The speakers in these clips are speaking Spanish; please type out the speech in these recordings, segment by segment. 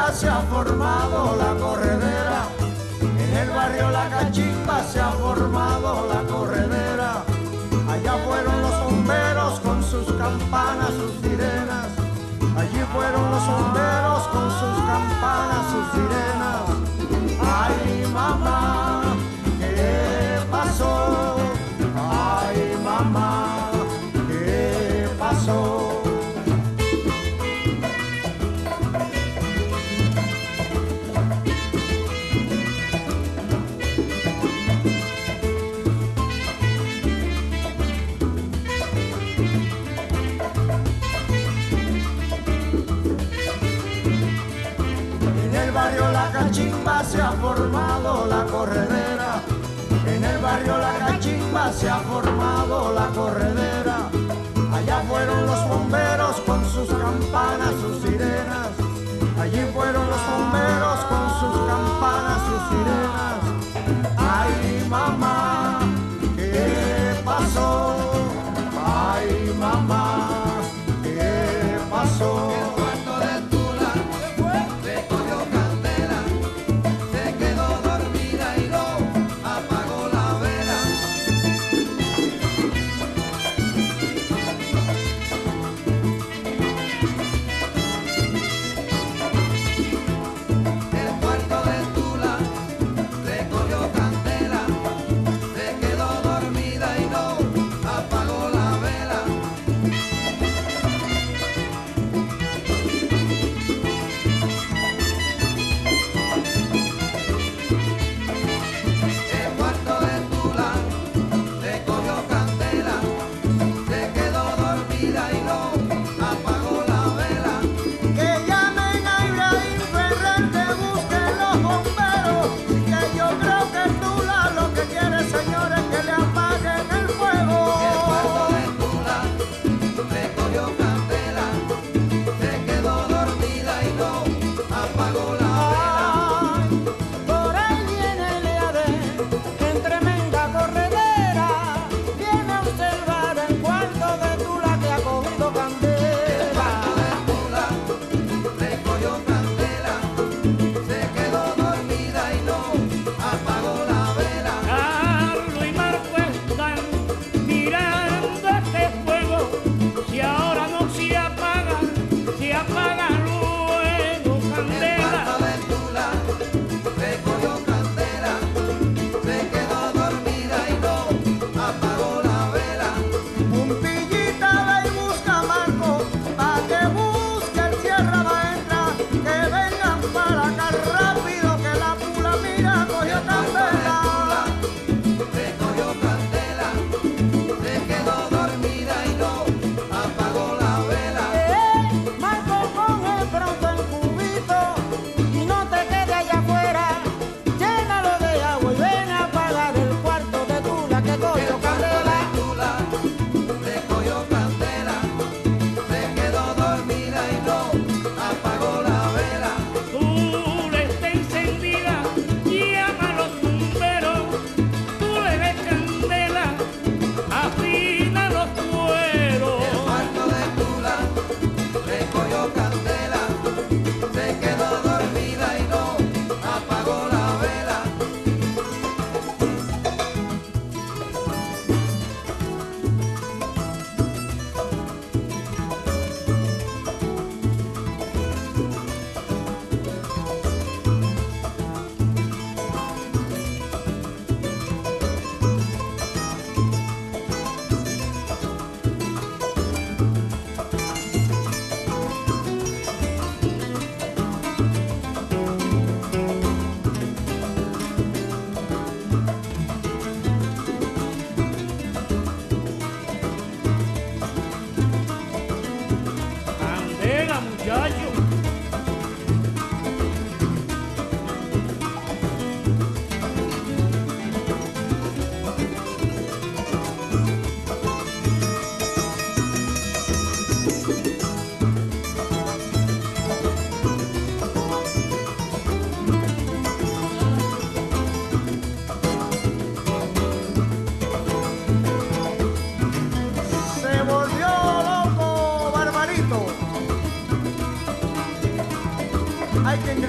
Cachimba se ha formado la corredera, en el barrio La Cachimba se ha formado la corredera. Allá fueron los bomberos con sus campanas, sus sirenas. Allí fueron los bomberos con sus campanas, sus sirenas. Ay, mamá, ¿qué pasó? Ay, mamá, ¿qué pasó? En el barrio La Cachimba se ha formado la corredera. En el barrio La Cachimba se ha formado la corredera. Allá fueron los bomberos con sus campanas, sus sirenas. Allí fueron los bomberos con sus campanas, sus sirenas. Ay, mamá, ¿qué pasó? Ay, mamá, ¿qué pasó?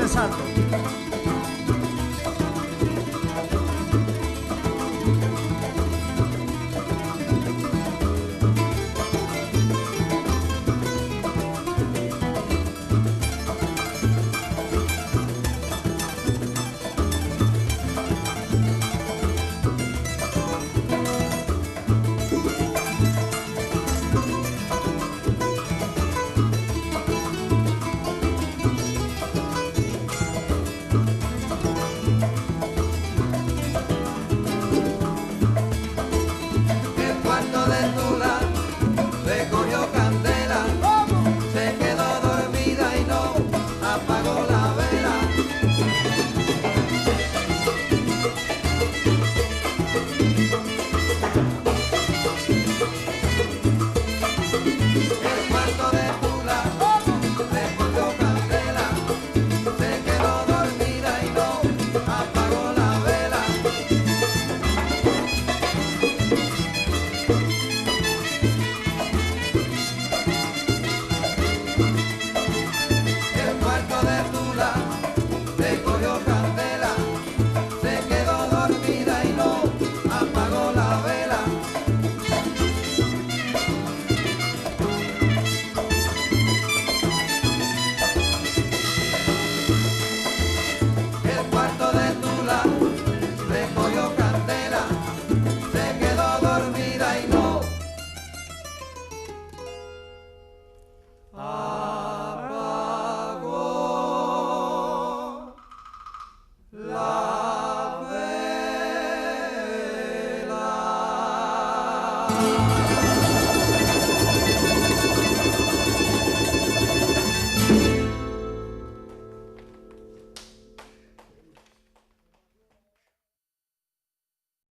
Salto.